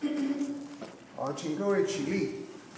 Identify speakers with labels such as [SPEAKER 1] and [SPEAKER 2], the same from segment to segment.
[SPEAKER 1] 好，请各位起立。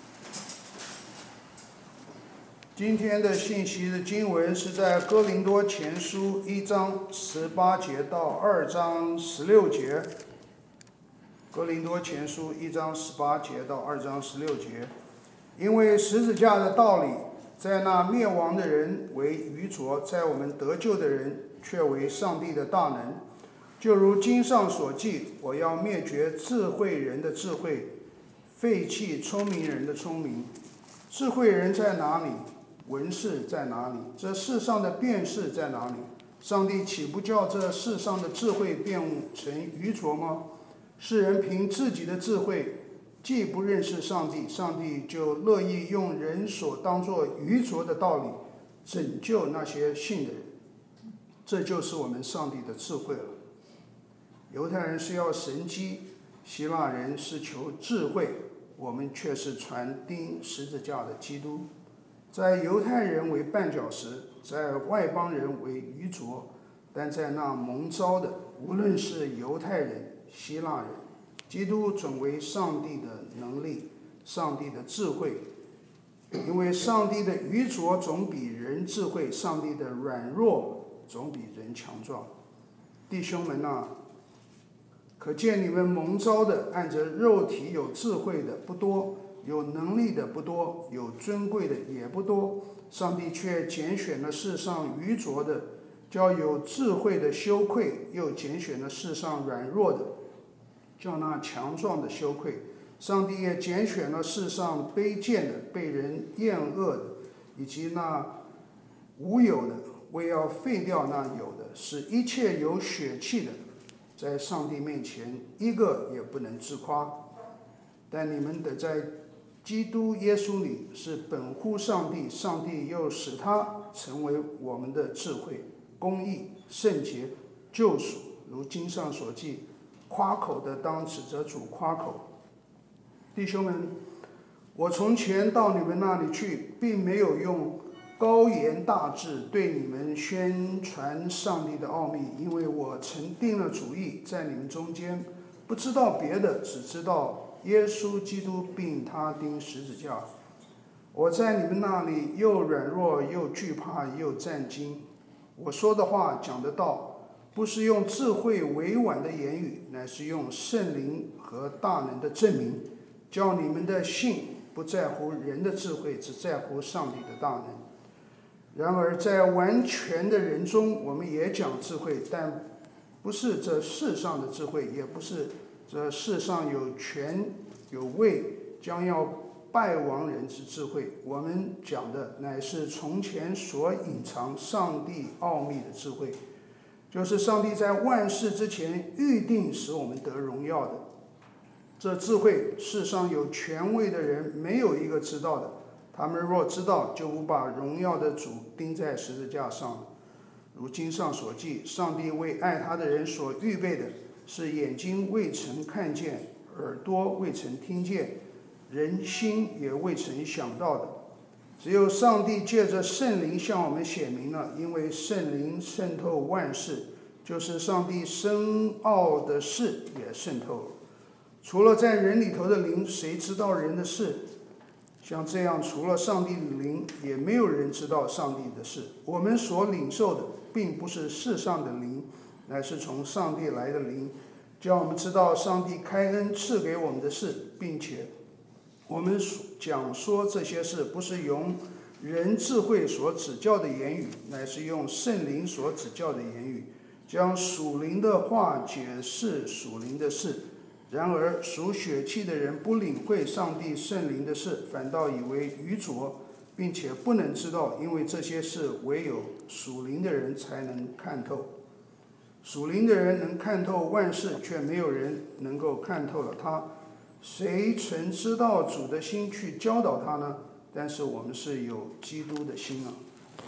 [SPEAKER 1] 今天的信息的经文是在哥林多前书1章18节到2章16节。哥林多前书1章18节到2章16节。因为十字架的道理，在那灭亡的人为愚拙，在我们得救的人却为上帝的大能。就如经上所记，我要灭绝智慧人的智慧，废弃聪明人的聪明。智慧人在哪里？文士在哪里？这世上的辩士在哪里？上帝岂不叫这世上的智慧变成愚拙吗？世人凭自己的智慧既不认识上帝，上帝就乐意用人所当作愚拙的道理拯救那些信的人。这就是我们上帝的智慧了。犹太人是要神迹，希腊人是求智慧，我们却是传钉十字架的基督。在犹太人为绊脚石，在外邦人为愚拙，但在那蒙召的，无论是犹太人、希腊人，基督总为上帝的能力，上帝的智慧。因为上帝的愚拙总比人智慧，上帝的软弱总比人强壮。弟兄们啊，可见你们蒙召的，按着肉体有智慧的不多，有能力的不多，有尊贵的也不多。上帝却拣选了世上愚拙的，叫有智慧的羞愧；又拣选了世上软弱的，叫那强壮的羞愧。上帝也拣选了世上卑贱的、被人厌恶的，以及那无有的，为要废掉那有的，使一切有血气的，在上帝面前一个也不能自夸。但你们得在基督耶稣里是本乎上帝，上帝又使他成为我们的智慧、公义、圣洁、救赎。如经上所记，夸口的当指着主夸口。弟兄们，我从前到你们那里去，并没有用高言大志对你们宣传上帝的奥秘，因为我曾定了主意，在你们中间不知道别的，只知道耶稣基督并他钉十字架。我在你们那里又软弱又惧怕又战惊。我说的话讲的道，不是用智慧委婉的言语，乃是用圣灵和大能的证明，叫你们的信不在乎人的智慧，只在乎上帝的大能。然而在完全的人中，我们也讲智慧，但不是这世上的智慧，也不是这世上有权有位将要败亡人之智慧。我们讲的乃是从前所隐藏上帝奥秘的智慧，就是上帝在万事之前预定使我们得荣耀的。这智慧世上有权位的人没有一个知道的，他们若知道，就不把荣耀的主钉在十字架上。如经上所记，上帝为爱他的人所预备的，是眼睛未曾看见，耳朵未曾听见，人心也未曾想到的。只有上帝借着圣灵向我们显明了，因为圣灵渗透万事，就是上帝深奥的事也渗透了。除了在人里头的灵，谁知道人的事？像这样，除了上帝的灵，也没有人知道上帝的事。我们所领受的，并不是世上的灵，乃是从上帝来的灵，叫我们知道上帝开恩赐给我们的事，并且我们讲说这些事，不是用人智慧所指教的言语，乃是用圣灵所指教的言语，将属灵的话解释属灵的事。然而属血气的人不领会上帝圣灵的事，反倒以为愚拙，并且不能知道，因为这些事唯有属灵的人才能看透。属灵的人能看透万事，却没有人能够看透了他。谁曾知道主的心去教导他呢？但是我们是有基督的心啊。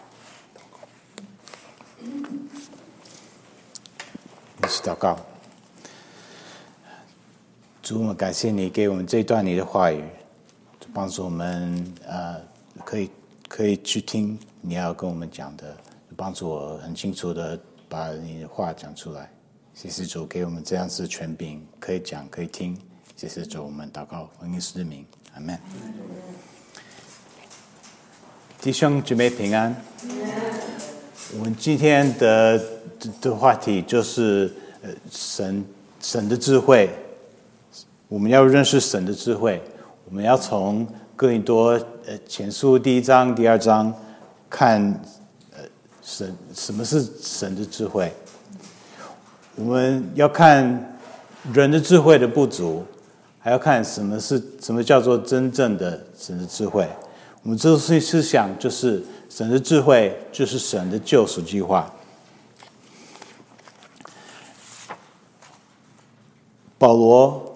[SPEAKER 2] 一起祷告。主，我们感谢你给我们这段你的话语，帮助我们可以去听你要跟我们讲的，帮助我很清楚的把你的话讲出来。谢谢主给我们这样子的权柄，可以讲可以听， 谢谢主，我们祷告奉耶稣的名，阿们。弟兄姊妹平安。我们今天的话题就是神的智慧。我们要认识神的智慧，我们要从哥林多前书第1章、第2章看什么是神的智慧。我们要看人的智慧的不足，还要看什么叫做真正的神的智慧。我们这次思想就是神的智慧就是神的救赎计划。保罗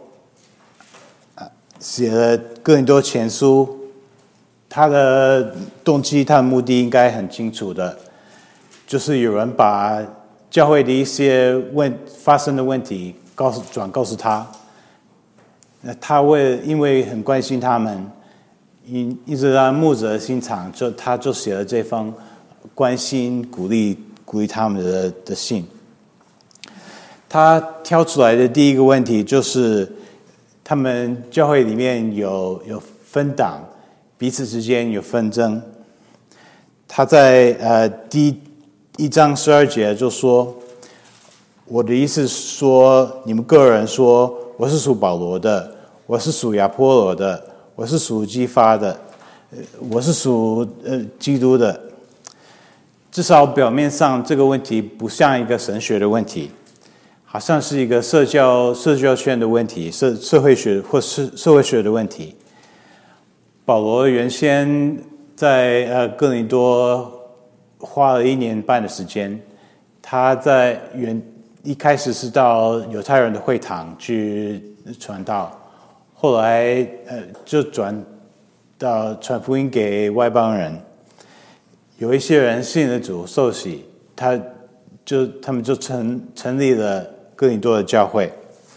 [SPEAKER 2] 写了哥林多前书，他的动机、他的目的应该很清楚的，就是有人把教会的一些发生的问题告诉他，那他因为很关心他们，一直让牧者的心肠，他就写了这封关心、鼓励他们的信。他挑出来的第一个问题就是他们教会里面有分党，彼此之间有纷争。他在第1章12节就说：“我的意思是说，你们个人说我是属保罗的，我是属亚波罗的，我是属基法的，我是属基督的。”至少表面上这个问题不像一个神学的问题，好像是一个社交圈的问题，社会学或是社会学的问题。保罗原先在哥林多花了1年半的时间，他在一开始是到犹太人的会堂去传道，后来就转到传福音给外邦人。有一些人信了主受洗，他们就成立了哥林多的教会。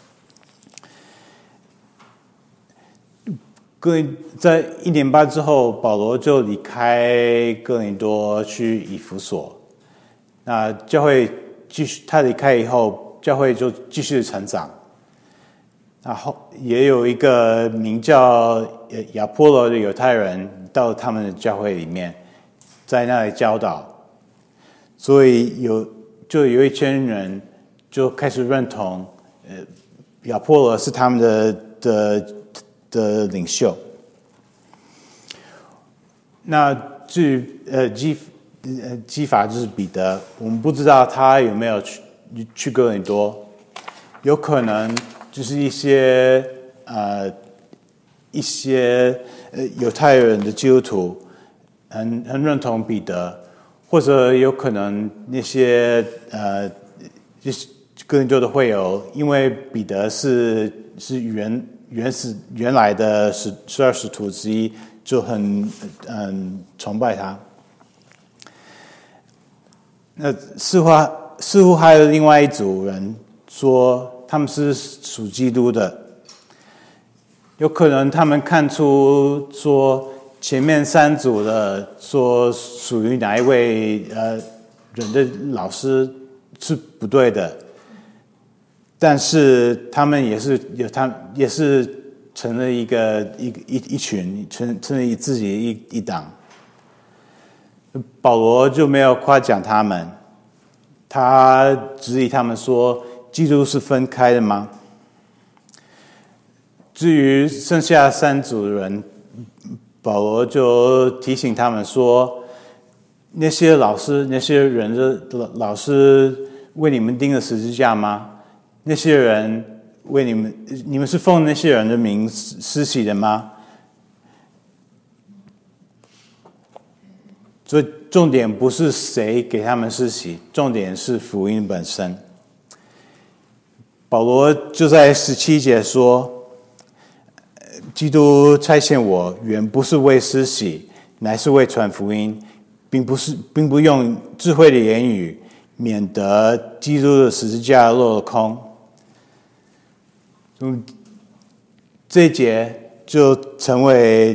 [SPEAKER 2] 在1年半之后，保罗就离开哥林多去以弗所。那教会他离开以后，教会就继续成长。然后也有一个名叫亚波罗的犹太人到他们的教会里面，在那里教导。所以就有一群人就开始认同亚波罗是他们的领袖。那至于基法就是彼得，我们不知道他有没有去哥林多，有可能就是一些犹太人的基督徒很认同彼得，或者有可能那些就是哥林多的会友，因为彼得是原来的12使徒之一，就很崇拜他。那似乎还有另外一组人说他们是属基督的，有可能他们看出说前面3组的说属于哪一位人的老师是不对的，但是他们也是成了一群，成了自己一党。保罗就没有夸奖他们，他质疑他们说：基督是分开的吗？至于剩下3组人，保罗就提醒他们说：那些人的老师为你们钉了十字架吗？那些人为你们是奉那些人的名施洗的吗？所以重点不是谁给他们施洗，重点是福音本身。保罗就在17节说：基督差遣我，原不是为施洗，乃是为传福音，并不用智慧的言语，免得基督的十字架落了空。这一节就成为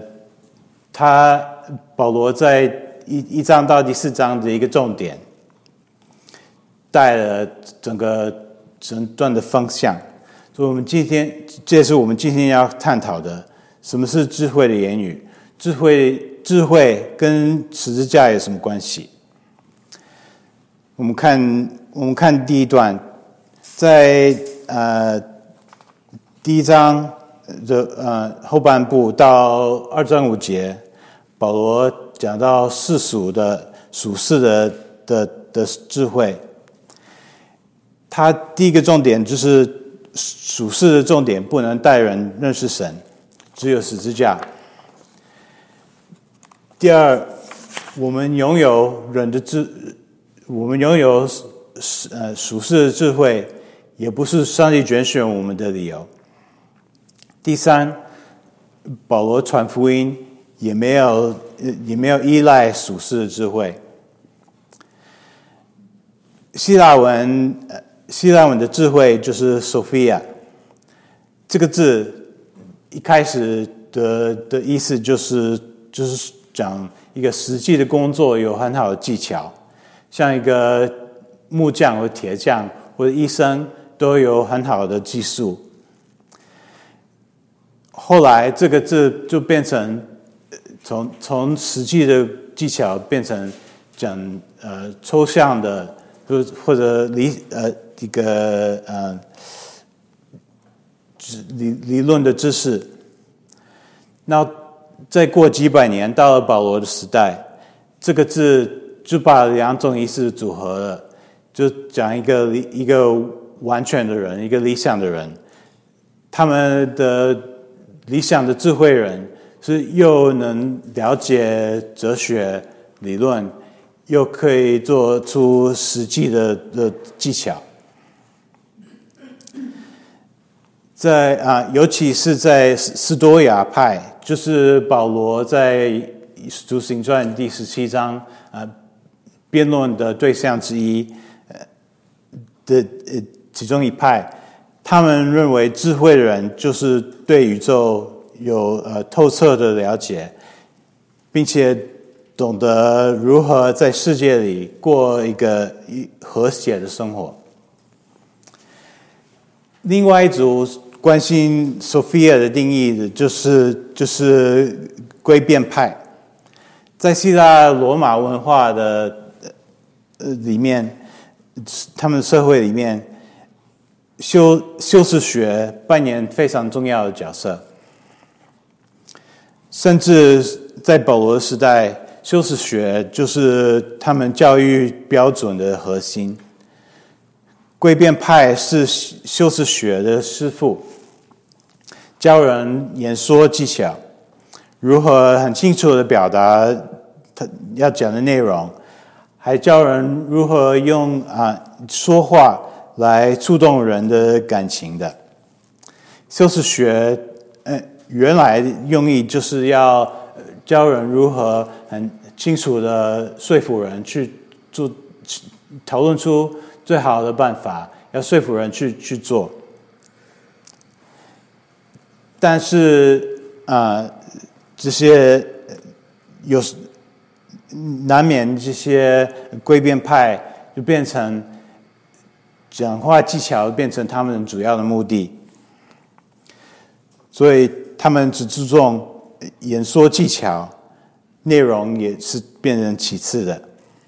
[SPEAKER 2] 保罗在1章到第4章的一个重点，带了整段的方向。 所以这也是我们今天要探讨的，什么是智慧的言语？智慧跟十字架有什么关系？我们看第一段，在第一章的后半部到2章5节，保罗讲到世俗的属世的智慧。他第一个重点就是属世的重点不能带人认识神，只有十字架。第二，我们拥有属世的智慧，也不是上帝拣选我们的理由。第三，保罗传福音也没有依赖属世的智慧。希腊文的智慧就是 Sophia， 这个字一开始的意思就是讲一个实际的工作有很好的技巧，像一个木匠或铁匠或者医生都有很好的技术。后来这个字就变成从实际的技巧变成讲抽象的或者一个理论的知识。那再过几百年，到了保罗的时代，这个字就把两种意思组合了，就讲一个完全的人，一个理想的人。他们的理想的智慧人是又能了解哲学理论，又可以做出实际的技巧。尤其是在斯多亚派，就是保罗在《使徒行传》第17章辩论的对象之一的其中一派，他们认为智慧的人就是对宇宙有透彻的了解，并且懂得如何在世界里过一个和谐的生活。另外一组关心 Sophia 的定义的就是归变派，在希腊罗马文化的里面，他们社会里面，修辞学扮演非常重要的角色，甚至在保罗时代，修辞学就是他们教育标准的核心。归变派是修辞学的师傅，教人演说技巧，如何很清楚地表达他要讲的内容，还教人如何用说话来触动人的感情的。修辞学原来用意就是要教人如何很清楚地说服人去讨论出最好的办法，要说服人去做。但是这些难免这些归变派就变成讲话技巧变成他们主要的目的，所以他们只注重演说技巧，内容也是变成其次的。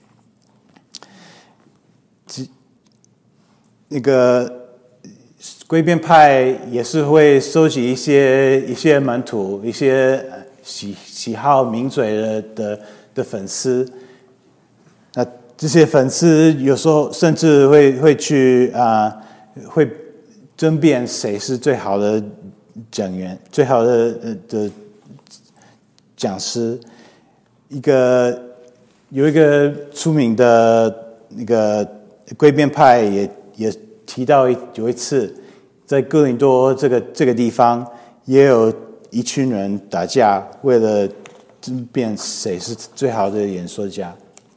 [SPEAKER 2] 那个归变派也是会收集一些门徒，一些喜好名嘴的粉丝。那这些粉丝有时候甚至会去会争辩谁是最好的讲员，最好的讲师。有一个出名的那个归变派也提到有一次在哥林多这个地方也有一群人打架，为了争辩谁是最好的演说家。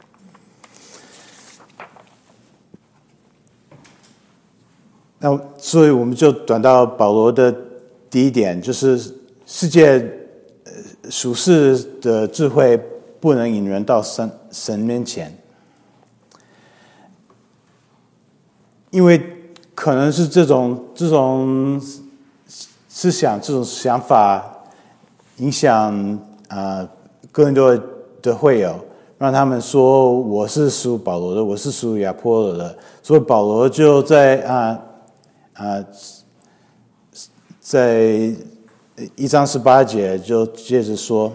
[SPEAKER 2] 那所以我们就转到保罗的第一点，就是世界属世的智慧不能引人到神面前。因为可能是这种思想、这种想法影响哥林多的会友，让他们说我是属保罗的，我是属亚波罗的，所以保罗就在1章18节就接着说，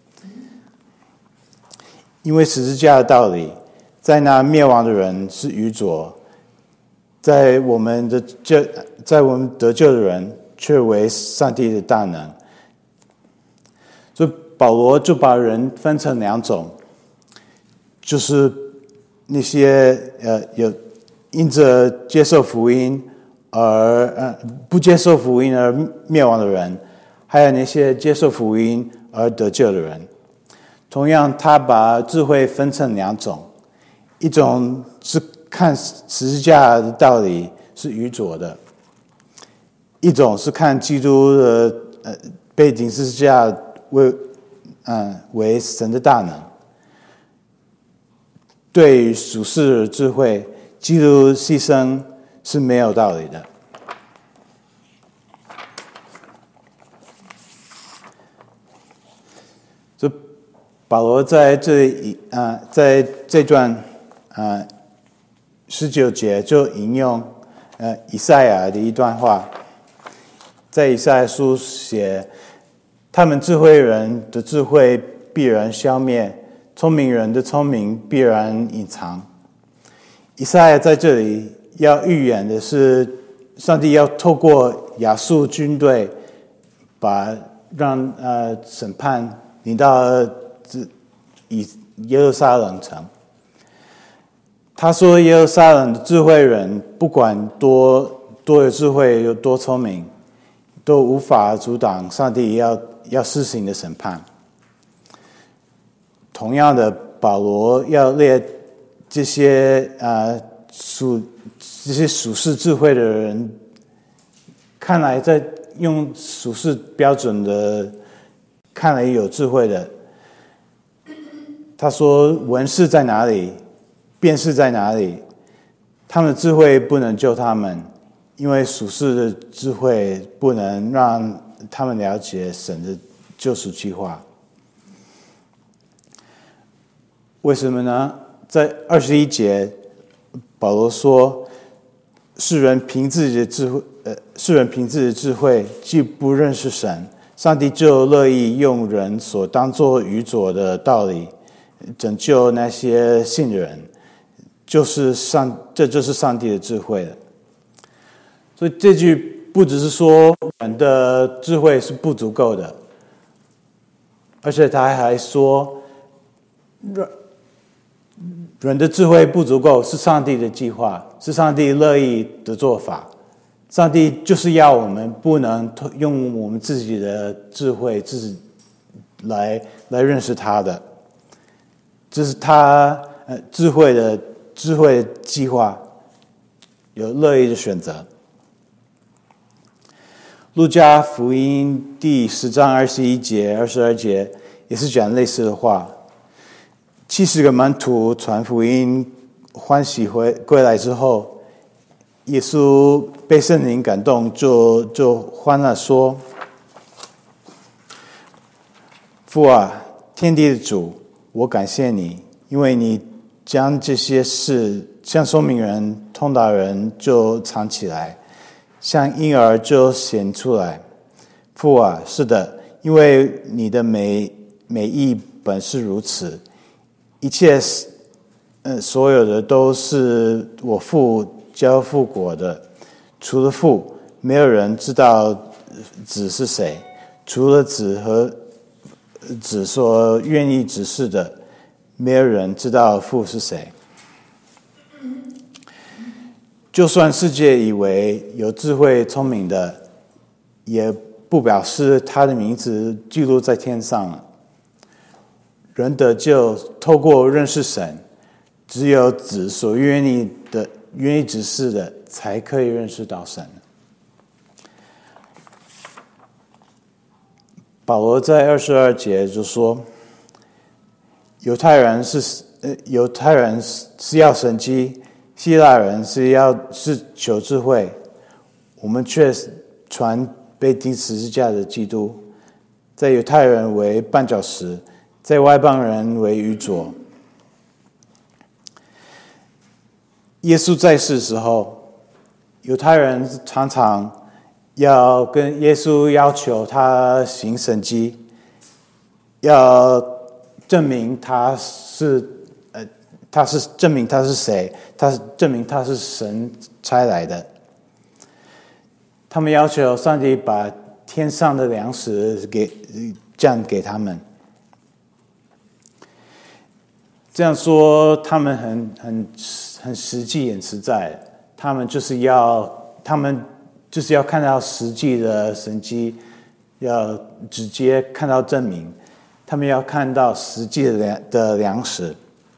[SPEAKER 2] 因为十字架的道理，在那灭亡的人是愚拙，在我们得救的人却为上帝的大能。所以保罗就把人分成两种，就是那些有因着接受福音而不接受福音而灭亡的人，还有那些接受福音而得救的人。同样，他把智慧分成两种，一种是看十字架的道理是愚拙的，一种是看基督的背顶十字架为神的大能。对于属世的智慧，基督牺牲是没有道理的。这保罗在这里在这段19节就引用以赛亚的一段话，在以赛亚书写，他们智慧人的智慧必然消灭，聪明人的聪明必然隐藏。以赛亚在这里要预言的是，上帝要透过亚述军队让审判临到耶路撒冷城。他说耶路撒冷的智慧人不管多有智慧有多聪明，都无法阻挡上帝要施行的审判。同样的，保罗要列这些属世智慧的人，看来在用属世标准的，看来有智慧的。他说文士在哪里，辩士在哪里，他们的智慧不能救他们，因为属世的智慧不能让他们了解神的救赎计划。为什么呢？在21节，保罗说，世人凭自己的智慧既不认识神，上帝就乐意用人所当作愚拙的道理拯救那些信的人，这就是上帝的智慧了。所以这句不只是说人的智慧是不足够的，而且他还说人的智慧不足够是上帝的计划，是上帝乐意的做法。上帝就是要我们不能用我们自己的智慧自己来认识他的，这是他智慧的计划，有乐意的选择。路加福音第10章21节、22节也是讲类似的话。70个门徒传福音欢喜归来之后，耶稣被圣灵感动，就欢乐说：父啊，天地的主，我感谢你，因为你将这些事向聪明人、通达人就藏起来，向婴儿就显出来。父啊，是的，因为你的美意本是如此。一切所有的都是我父交付过的，除了父，没有人知道子是谁，除了子和子所愿意指示的，没有人知道父是谁。就算世界以为有智慧聪明的，也不表示他的名字记录在天上了。人得救透过认识神，只有子所愿意指示的，才可以认识到神。保罗在22节就说，犹太人是要神迹， 希腊人是求智慧，我们却传被钉十字架的基督，在犹太人为绊脚石，在外邦人为愚拙。耶稣在世的时候，犹太人常常要跟耶稣要求他行神迹，要证明他是证明他是谁，证明他是神差来的。他们要求上帝把天上的粮食降给他们。这样说，他们很实际、很实在。他们就是要看到实际的神迹，要直接看到证明。他们要看到实际的粮食。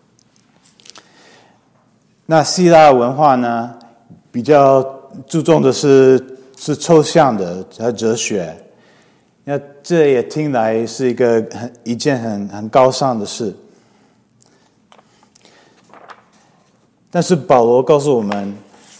[SPEAKER 2] 那希腊文化呢，比较注重的是抽象的和哲学。那这也听来是一件很高尚的事。但是保罗告诉我们，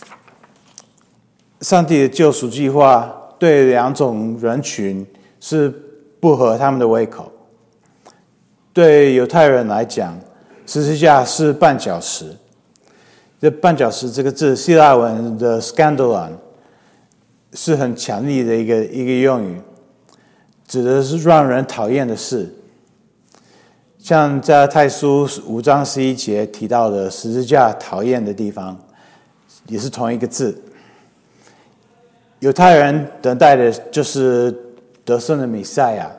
[SPEAKER 2] 上帝的救赎计划对两种人群是不合他们的胃口。对犹太人来讲，十字架是绊脚石。这绊脚石这个字，希腊文的 scandalon 是很强力的一个用语，指的是让人讨厌的事。像在太书5章11节提到的十字架讨厌的地方，也是同一个字。犹太人等待的就是得胜的弥赛亚。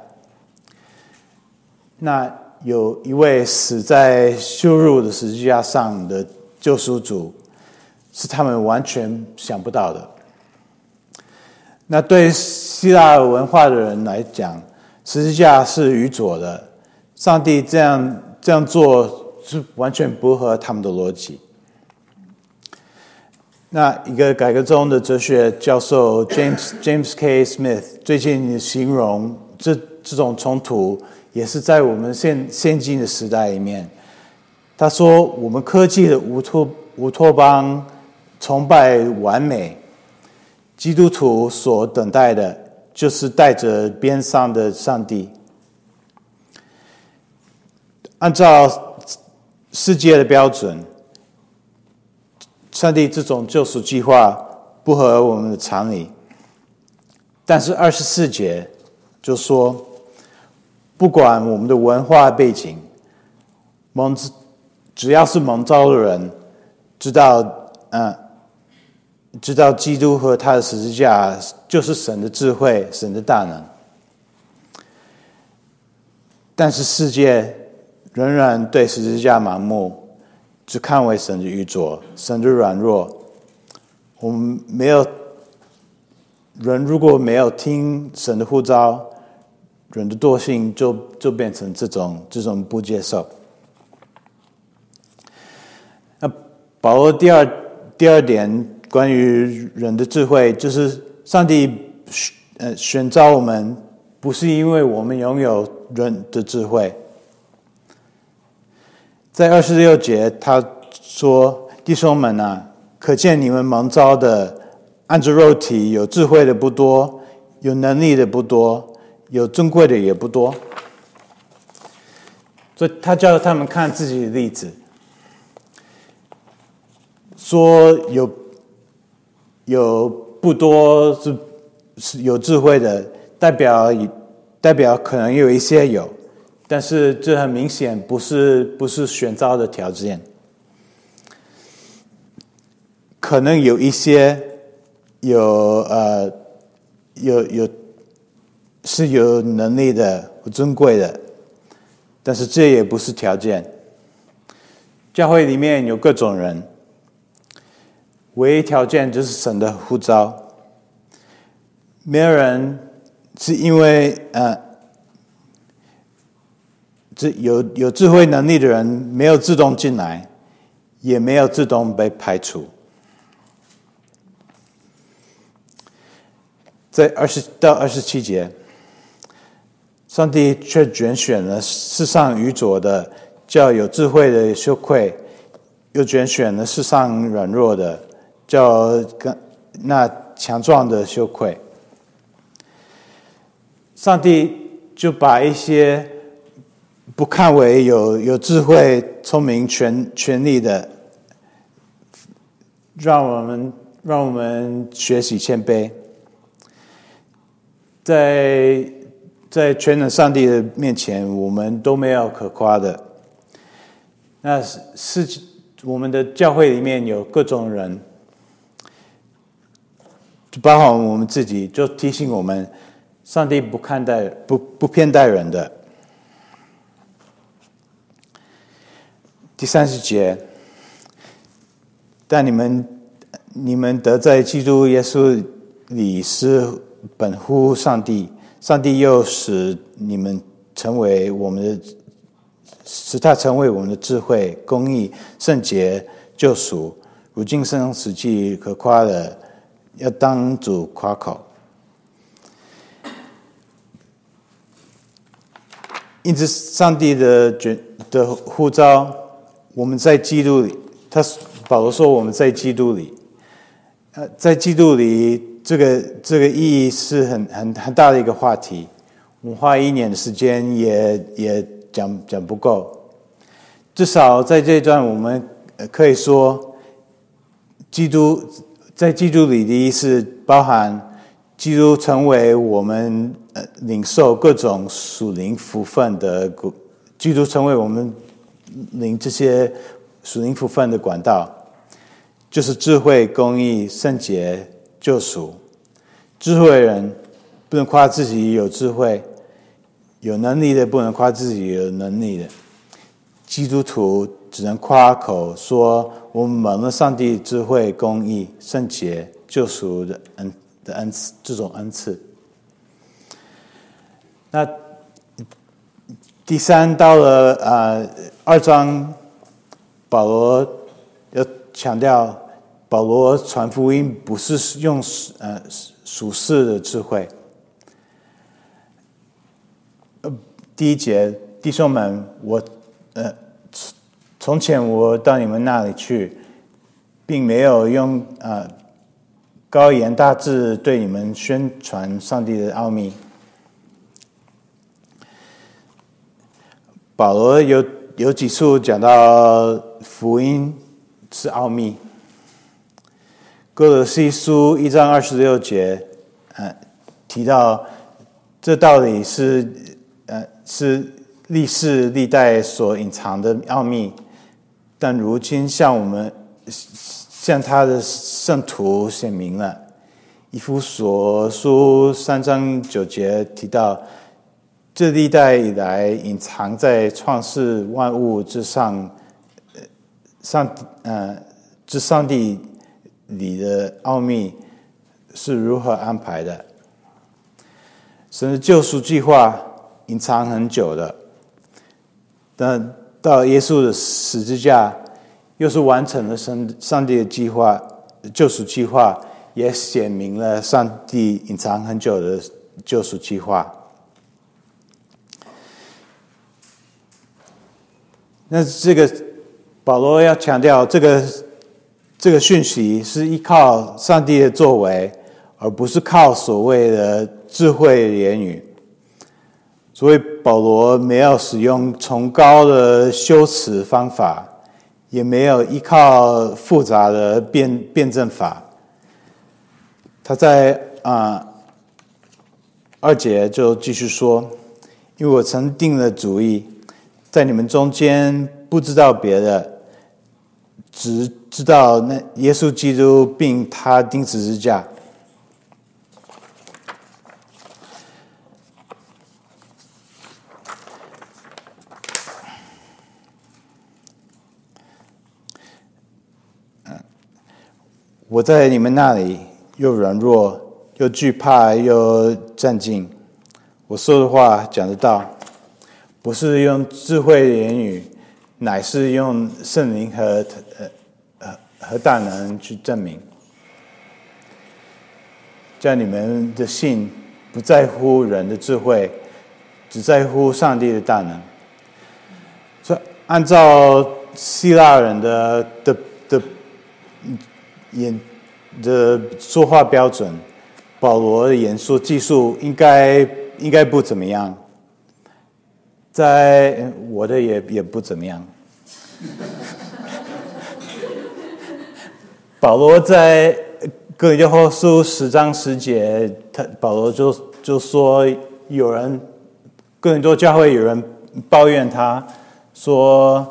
[SPEAKER 2] 那有一位死在羞辱的十字架上的救赎主，是他们完全想不到的。那对希腊文化的人来讲，十字架是愚拙的。上帝这样做是完全不合他们的逻辑。那一个改革中的哲学教授 James K. Smith 最近形容这种冲突也是在我们现今的时代里面。他说，我们科技的乌托邦崇拜完美，基督徒所等待的就是带着鞭伤的上帝。按照世界的标准，上帝这种救赎计划不合我们的常理。但是24节就说，不管我们的文化背景，只要是蒙召的人，知道基督和他的十字架就是神的智慧，神的大能。但是世界仍然对十字架盲目，只看为神的愚拙，神的软弱。我们人如果没有听神的呼召，人的惰性就变成这种不接受。那保罗第二点关于人的智慧，就是上帝选召我们，不是因为我们拥有人的智慧。在26节他说，弟兄们啊，可见你们蒙召的按着肉体有智慧的不多，有能力的不多，有尊贵的也不多。所以他叫他们看自己的例子，说有不多是有智慧的，代表可能有一些有，但是这很明显不是选召的条件。可能有一些是有能力的、尊贵的，但是这也不是条件。教会里面有各种人，唯一条件就是神的呼召。没有人是因为有智慧能力的人没有自动进来，也没有自动被排除。在20到27节，上帝却拣选了世上愚拙的，叫有智慧的羞愧； 又拣选了世上软弱的，叫那强壮的羞愧。上帝就把一些不看为有智慧、聪明、权力的，让我们学习谦卑，在全能上帝的面前，我们都没有可夸的。那是我们的教会里面有各种人，就包括我们自己，就提醒我们，上帝不偏待人的。第30节，但你们得在基督耶稣里是本乎上帝，上帝又使他成为我们的智慧、公义、圣洁、救赎，如今生死记可夸的，要当主夸口。因此，上帝的呼召，我们在基督里。保罗说我们在基督里，在基督里，这个意义是很大的一个话题。我们花1年的时间也讲不够。至少在这一段，我们可以说，在基督里的意思包含基督成为我们领受各种属灵福分的，基督成为我们领这些属灵福分的管道，就是智慧、公义、圣洁、救赎。智慧人不能夸自己有智慧，有能力的不能夸自己有能力的。基督徒只能夸口说我们蒙了上帝智慧、公义、圣洁、救赎的恩赐，这种恩赐。那第3到了2章，保罗要强调，保罗传福音不是用属世的智慧。第1节，弟兄们，从前我到你们那里去，并没有用高言大志对你们宣传上帝的奥秘。保罗有几处讲到福音是奥秘。哥罗西书1章26节，提到这道理是历世历代所隐藏的奥秘，但如今向他的圣徒显明了。以弗所书3章9节提到，这历代以来隐藏在创世万物之上，上帝里的奥秘是如何安排的。神的救赎计划隐藏很久的，但到耶稣的十字架，又是完成了上帝的计划，救赎计划，也显明了上帝隐藏很久的救赎计划。那这个保罗要强调，这个讯息是依靠上帝的作为，而不是靠所谓的智慧言语。所以保罗没有使用崇高的修辞方法，也没有依靠复杂的辩证法。他在2节就继续说，因为我曾定了主意，在你们中间不知道别的，只知道那耶稣基督并他钉十字架。我在你们那里又软弱，又惧怕，又战兢。我说的话讲得到，不是用智慧的言语，乃是用圣灵和大能去证明。叫你们的信不在乎人的智慧，只在乎上帝的大能。所以按照希腊人的说话标准，保罗的演说技术应该不怎么样，在我的也不怎么样。保罗在哥林多后书10章10节，保罗就说哥林多教会有人抱怨他说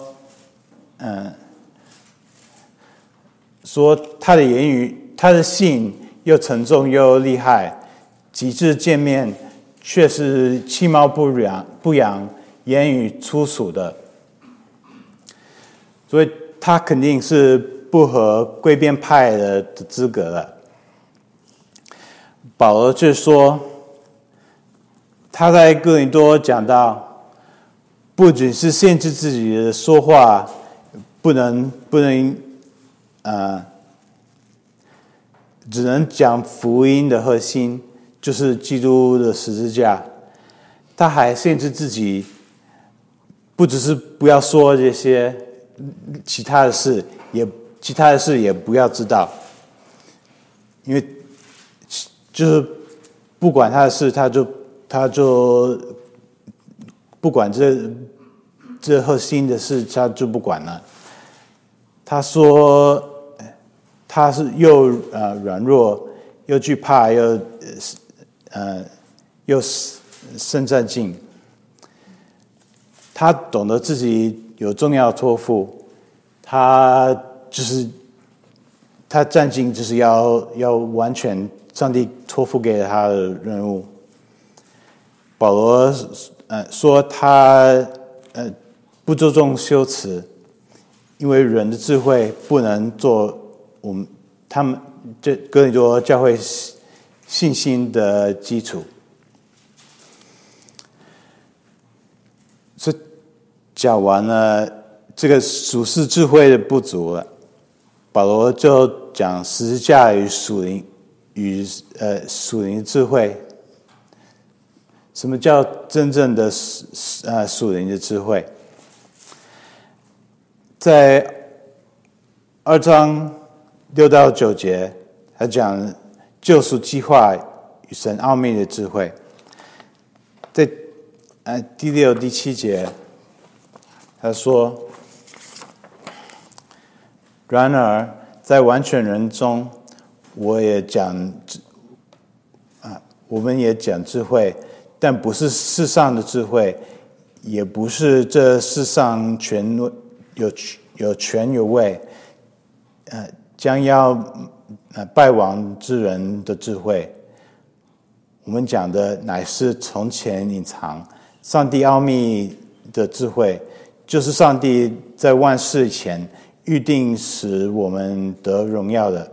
[SPEAKER 2] 他的言语，他的信又沉重又厉害，几次见面却是其貌不扬，言语粗俗的，所以他肯定是不合归边派的资格了。保罗就说，他在哥林多讲到，不仅是限制自己的说话，不能只能讲福音的核心，就是基督的十字架。他还限制自己，不只是不要说这些其他的事也不要知道，因为就是不管他的事，他就不管这核心的事，他就不管了。他说他是又软弱，又惧怕，又生战劲。他懂得自己有重要托付，他战劲就是要完全上帝托付给他的任务。保罗说他不注重修辞，因为人的智慧不能做他们这哥林多教会信心的基础。所以讲完了这个属世智慧的不足了，保罗就讲十字架与属灵智慧。什么叫真正的属灵的智慧？在2章6到9节，他讲救赎计划与神奥秘的智慧。在第6、第7节，他说：然而在完全人中，我们也讲智慧，但不是世上的智慧，也不是这世上有权有位，将要败亡之人的智慧。我们讲的乃是从前隐藏上帝奥秘的智慧，就是上帝在万事前预定使我们得荣耀的。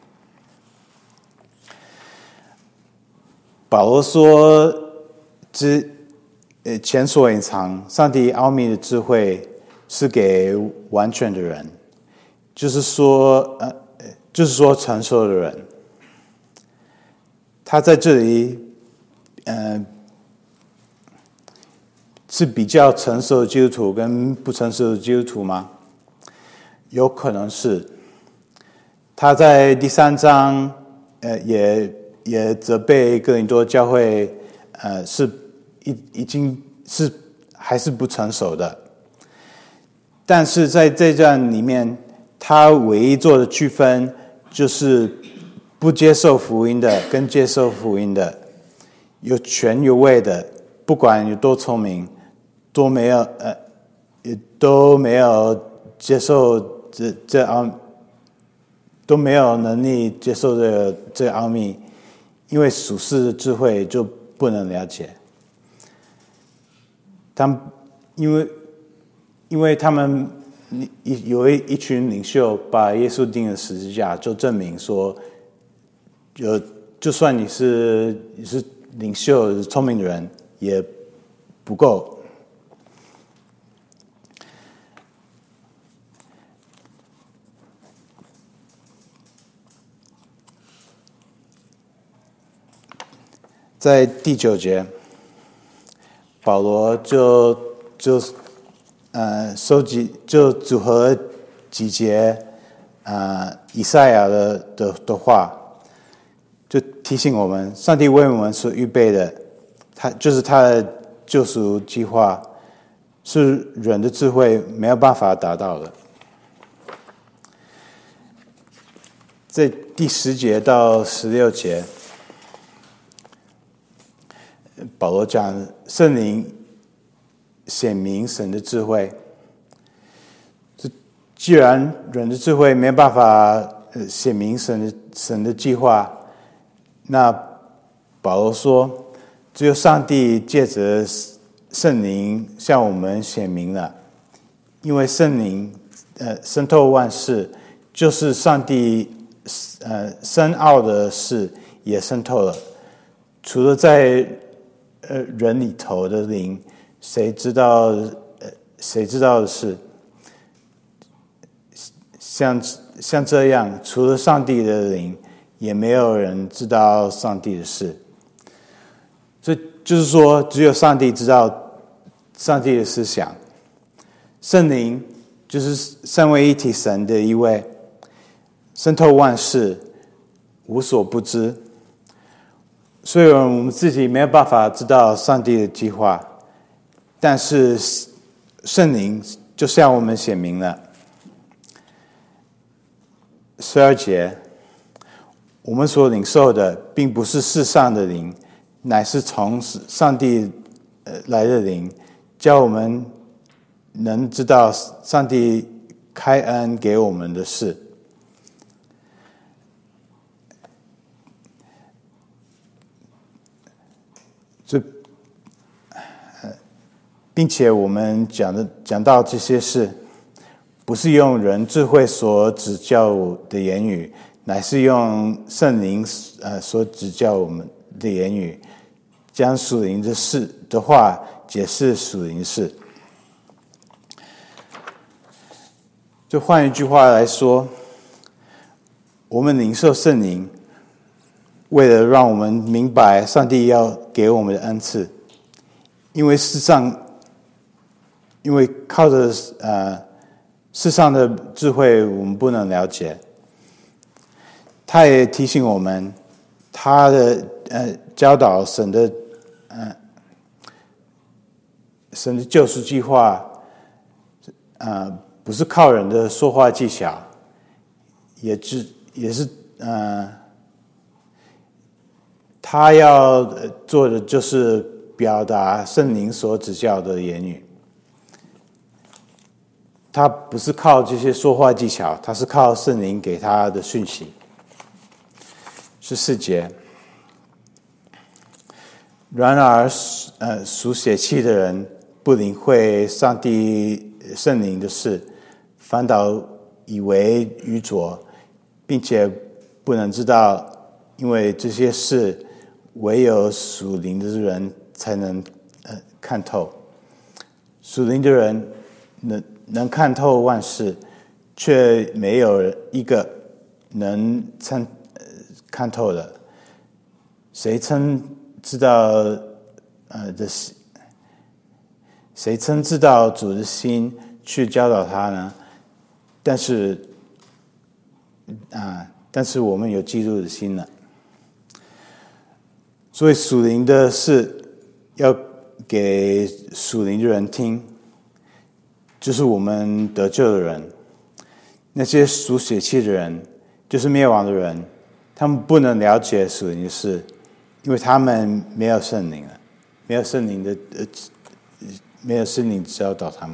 [SPEAKER 2] 保罗说，前所隐藏上帝奥秘的智慧是给完全的人，就是说成熟的人。他在这里是比较成熟的基督徒跟不成熟的基督徒吗？有可能是。他在第3章也责备哥林多教会已经是还是不成熟的。但是在这段里面，他唯一做的区分就是不接受福音的跟接受福音的，有权有位的，不管有多聪明，都没有接受都没有能力接受这个奥秘，因为属世的智慧就不能了解。因为他们有一群领袖把耶稣钉了十字架，就证明说，就算你是领袖、聪明的人也不够。在第9节，保罗就收集就组合几节以赛亚的话，就提醒我们，上帝为我们所预备的，他的救赎计划，是人的智慧没有办法达到的。在第10节到16节，保罗讲圣灵显明神的智慧。既然人的智慧没有办法显明神的计划，那保罗说，只有上帝借着圣灵向我们显明了，因为圣灵渗透万事，就是上帝深奥的事也渗透了。除了在人里头的灵，谁知道的事？像这样，除了上帝的灵，也没有人知道上帝的事。所以就是说，只有上帝知道上帝的思想。圣灵就是三位一体神的一位，渗透万事，无所不知。虽然我们自己没有办法知道上帝的计划，但是圣灵就向我们显明了。12节，我们所领受的并不是世上的灵，乃是从上帝来的灵，叫我们能知道上帝开恩给我们的事。并且我们讲到这些事，不是用人智慧所指教的言语，乃是用圣灵所指教我们的言语，将属灵的事的话解释属灵事。就换一句话来说，我们领受圣灵，为了让我们明白上帝要给我们的恩赐，因为靠着世上的智慧我们不能了解。他也提醒我们，他的教导神的救赎计划，不是靠人的说话技巧，也是他要做的就是表达圣灵所指教的言语。他不是靠这些说话技巧，他是靠圣灵给他的讯息。14节，然而属血气的人不领会上帝圣灵的事，反倒以为愚拙，并且不能知道，因为这些事唯有属灵的人才能看透。属灵的人能看透万事，却没有一个能看透的。谁曾知道主的心去教导他呢？但是我们有基督的心了。所以属灵的事要给属灵的人听，就是我们得救的人。那些属血气的人，就是灭亡的人，他们不能了解属灵的事，因为他们没有圣灵了，没有圣灵教导他们。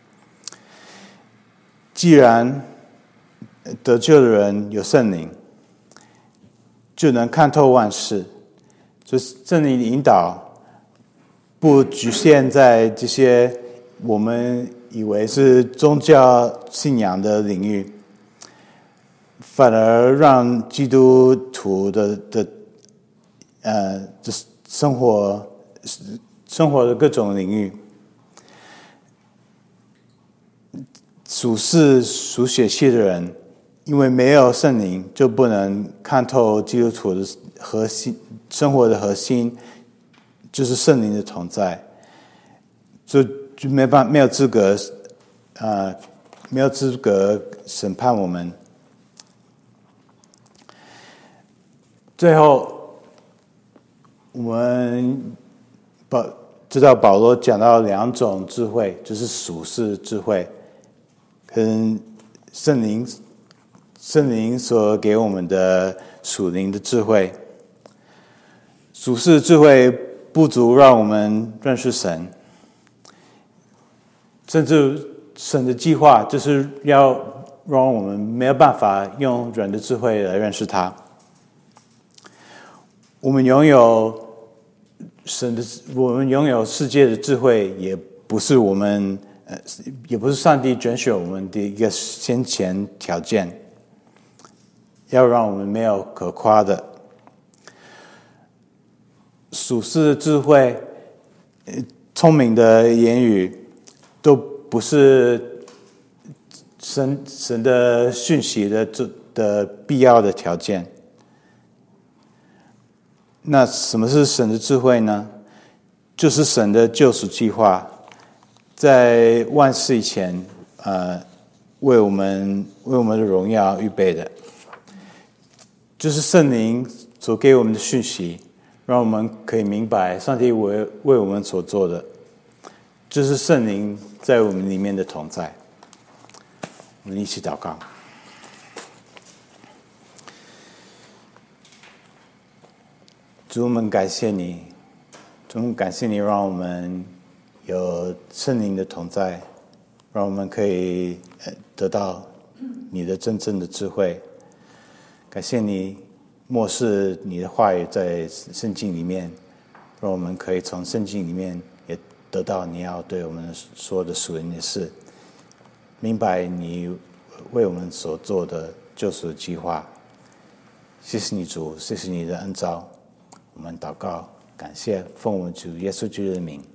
[SPEAKER 2] 既然得救的人有圣灵，就能看透万事。就是圣灵的引导不局限在这些我们以为是宗教信仰的领域，反而让基督徒的生活的各种领域，属血气的人，因为没有圣灵，就不能看透基督徒的核心生活的核心，就是圣灵的同在，就没有资格没有资格审判我们。最后，我们知道保罗讲到2种智慧，就是属世智慧跟圣灵所给我们的属灵的智慧。属世智慧不足让我们认识神，甚至神的计划就是要让我们没有办法用人的智慧来认识他。我们拥有世界的智慧，也不是上帝拣选我们的一个先前条件，要让我们没有可夸的。属世的智慧、聪明的言语，都不是神的讯息的必要的条件。那什么是神的智慧呢？就是神的救赎计划，在万世以前，为我们的荣耀预备的，就是圣灵所给我们的讯息，让我们可以明白上帝为我们所做的，就是圣灵在我们里面的同在。我们一起祷告。主，我们感谢你，让我们有圣灵的同在，让我们可以得到你的真正的智慧。感谢你漠视你的话语在圣经里面，让我们可以从圣经里面也得到你要对我们说的属灵的事，明白你为我们所做的救赎计划。谢谢你主，谢谢你的恩召。我们祷告，感谢，奉我们主耶稣基督的名。